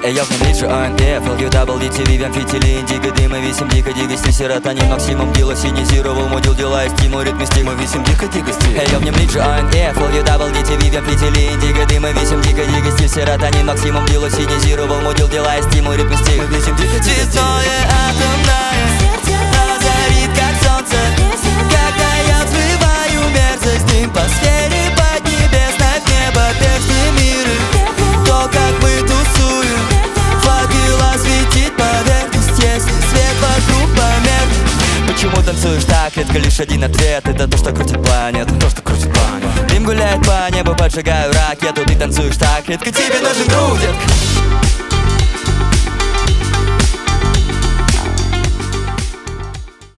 Я в нем лиджи АНФ, LUWDT, Vivian, фитили, индиго, дыма, 8 дико, дигости, серотонин, максимум дила, синизировал, мудил, дела и стимул, ритм, стимул, 8 дико, дигости. Я в нем лиджи АНФ, LUWDT, Vivian, фитили, индиго, дыма, 8 дико, дигости, серотонин, максимум дила, синизировал, мудил, дела и стимул, ритм, стимул, 8 дико, дигости. Цветное атомное озарит, как солнце, когда я взрываю мерзость, дым по сфере поднебесной, в небо перстни миры. То, как мы тусуем, факел осветит поверхность, если свет вокруг померк. Почему танцуешь так редко? Лишь один ответ — это то, что крутит планету. Дым гуляет по небу, поджигаю ракету. Ты танцуешь так редко, тебе нужен грудь, детка.